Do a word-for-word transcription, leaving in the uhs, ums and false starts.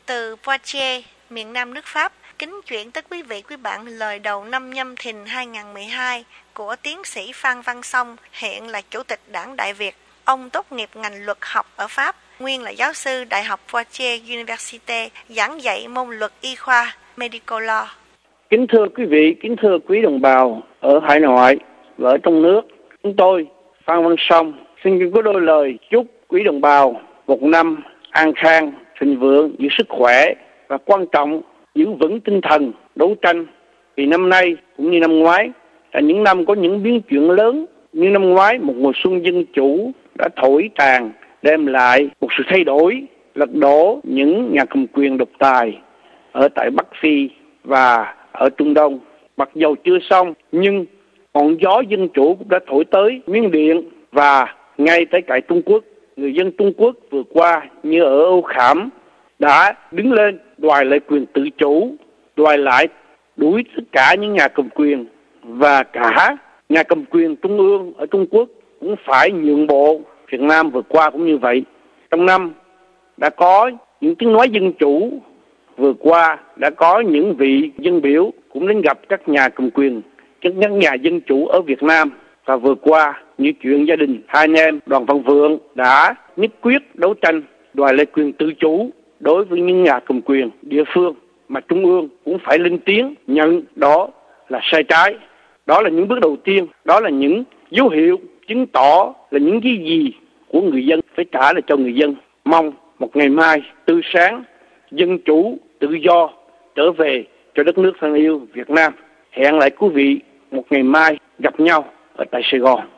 từ Poitiers, miền Nam nước Pháp, kính chuyển tới quý vị quý bạn lời đầu năm Nhâm Thìn hai không một hai của tiến sĩ Phan Văn Song, hiện là Chủ tịch Đảng Đại Việt. Ông tốt nghiệp ngành luật học ở Pháp, nguyên là giáo sư Đại học Poitiers Université, giảng dạy môn luật y khoa, Medical Law. Kính thưa quý vị, kính thưa quý đồng bào ở hải ngoại và ở trong nước, chúng tôi, Phan Văn Song, xin có đôi lời chúc quý đồng bào một năm an khang, thịnh vượng, giữ sức khỏe và quan trọng giữ vững tinh thần đấu tranh. Vì năm nay cũng như năm ngoái là những năm có những biến chuyển lớn. Như năm ngoái, một mùa xuân dân chủ đã thổi tràn, đem lại một sự thay đổi, lật đổ những nhà cầm quyền độc tài ở tại Bắc Phi và ở Trung Đông. Mặc dầu chưa xong, nhưng ngọn gió dân chủ cũng đã thổi tới Miến Điện và ngay tới tại Trung Quốc. Người dân Trung Quốc vừa qua như ở Âu Khảm đã đứng lên đòi lại quyền tự chủ, đòi lại đuổi tất cả những nhà cầm quyền, và cả nhà cầm quyền trung ương ở Trung Quốc cũng phải nhượng bộ. Việt Nam vừa qua cũng như vậy. Trong năm đã có những tiếng nói dân chủ, vừa qua đã có những vị dân biểu cũng đến gặp các nhà cầm quyền, các nhà dân chủ ở Việt Nam. Và vừa qua như chuyện gia đình hai anh em Đoàn Văn Vượng đã nhất quyết đấu tranh đòi lại quyền tự chủ đối với những nhà cầm quyền địa phương, mà Trung ương cũng phải lên tiếng nhận đó là sai trái. Đó là những bước đầu tiên, đó là những dấu hiệu chứng tỏ là những cái gì của người dân phải trả lại cho người dân. Mong một ngày mai tươi sáng, dân chủ, tự do trở về cho đất nước thân yêu Việt Nam. Hẹn lại quý vị một ngày mai gặp nhau ở tại Sài Gòn.